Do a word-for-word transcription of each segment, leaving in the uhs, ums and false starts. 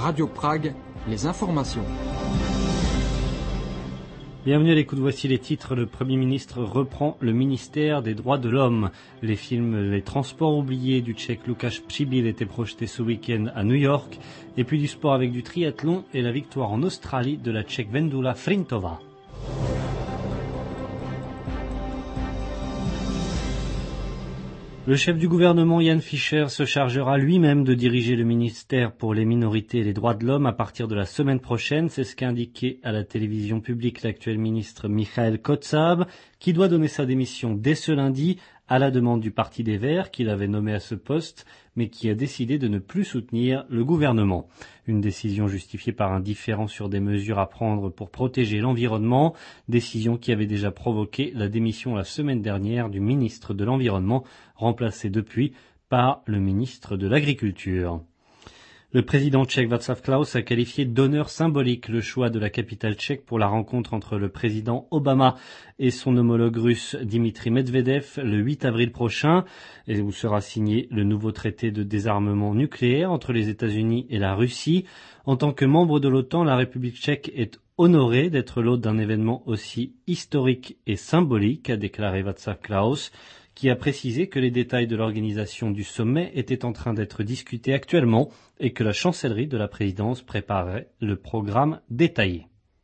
Radio Prague, les informations. Bienvenue à l'écoute, voici les titres. Le Premier ministre reprend le ministère des droits de l'homme. Les films Les transports oubliés du Tchèque Lukáš Přibyl étaient projetés ce week-end à New York. Et puis du sport avec du triathlon et la victoire en Australie de la Tchèque Vendula Frintová. Le chef du gouvernement Jan Fischer se chargera lui-même de diriger le ministère pour les minorités et les droits de l'homme à partir de la semaine prochaine. C'est ce qu'a indiqué à la télévision publique l'actuel ministre Michael Kotsab, qui doit donner sa démission dès ce lundi à la demande du Parti des Verts, qu'il avait nommé à ce poste, mais qui a décidé de ne plus soutenir le gouvernement. Une décision justifiée par un différend sur des mesures à prendre pour protéger l'environnement, décision qui avait déjà provoqué la démission la semaine dernière du ministre de l'Environnement, remplacé depuis par le ministre de l'Agriculture. Le président tchèque Václav Klaus a qualifié d'honneur symbolique le choix de la capitale tchèque pour la rencontre entre le président Obama et son homologue russe Dmitri Medvedev le huit avril prochain, et où sera signé le nouveau traité de désarmement nucléaire entre les États-Unis et la Russie. En tant que membre de l'OTAN, la République tchèque est honorée d'être l'hôte d'un événement aussi historique et symbolique, a déclaré Václav Klaus, qui a précisé que les détails de l'organisation du sommet étaient en train d'être discutés actuellement et que la chancellerie de la présidence préparait le programme détaillé.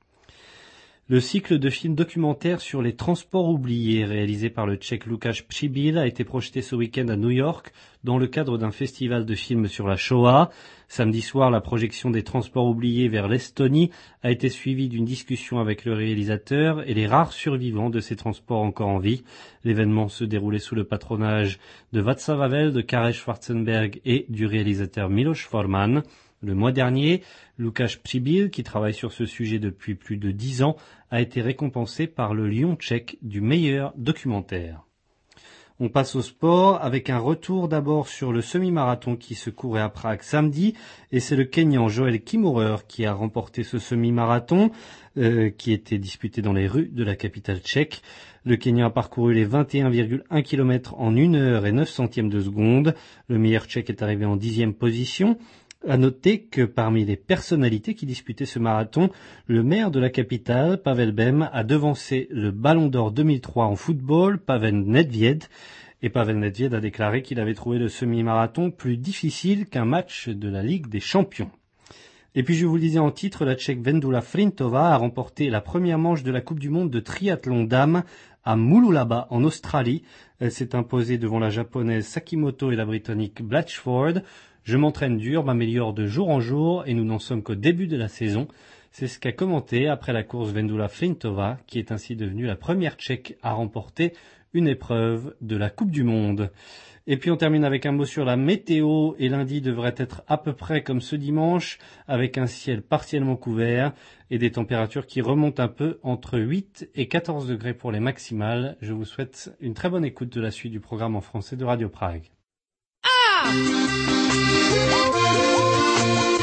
Le cycle de films documentaires sur les transports oubliés réalisé par le Tchèque Lukáš Přibyl a été projeté ce week-end à New York dans le cadre d'un festival de films sur la Shoah. Samedi soir, la projection des transports oubliés vers l'Estonie a été suivie d'une discussion avec le réalisateur et les rares survivants de ces transports encore en vie. L'événement se déroulait sous le patronage de Václav Havel, de Karel Schwarzenberg et du réalisateur Miloš Forman. Le mois dernier, Lukáš Přibyl, qui travaille sur ce sujet depuis plus de dix ans, a été récompensé par le Lion tchèque du meilleur documentaire. On passe au sport avec un retour d'abord sur le semi-marathon qui se courait à Prague samedi, et c'est le Kényan Joel Kimura qui a remporté ce semi-marathon euh, qui était disputé dans les rues de la capitale tchèque. Le Kényan a parcouru les vingt et un virgule un kilomètres en une heure et neuf centièmes de seconde. Le meilleur tchèque est arrivé en dixième position. À noter que parmi les personnalités qui disputaient ce marathon, le maire de la capitale, Pavel Bem, a devancé le Ballon d'Or deux mille trois en football, Pavel Nedvěd, et Pavel Nedvěd a déclaré qu'il avait trouvé le semi-marathon plus difficile qu'un match de la Ligue des Champions. Et puis je vous le disais en titre, la Tchèque Vendula Frintová a remporté la première manche de la Coupe du Monde de triathlon dames à Mooloolaba en Australie. Elle s'est imposée devant la japonaise Sakimoto et la britannique Blatchford. Je m'entraîne dur, m'améliore de jour en jour et nous n'en sommes qu'au début de la saison. C'est ce qu'a commenté après la course Vendula Frintová, qui est ainsi devenue la première Tchèque à remporter une épreuve de la Coupe du Monde. Et puis on termine avec un mot sur la météo, et lundi devrait être à peu près comme ce dimanche, avec un ciel partiellement couvert et des températures qui remontent un peu entre huit et quatorze degrés pour les maximales. Je vous souhaite une très bonne écoute de la suite du programme en français de Radio Prague. Ah!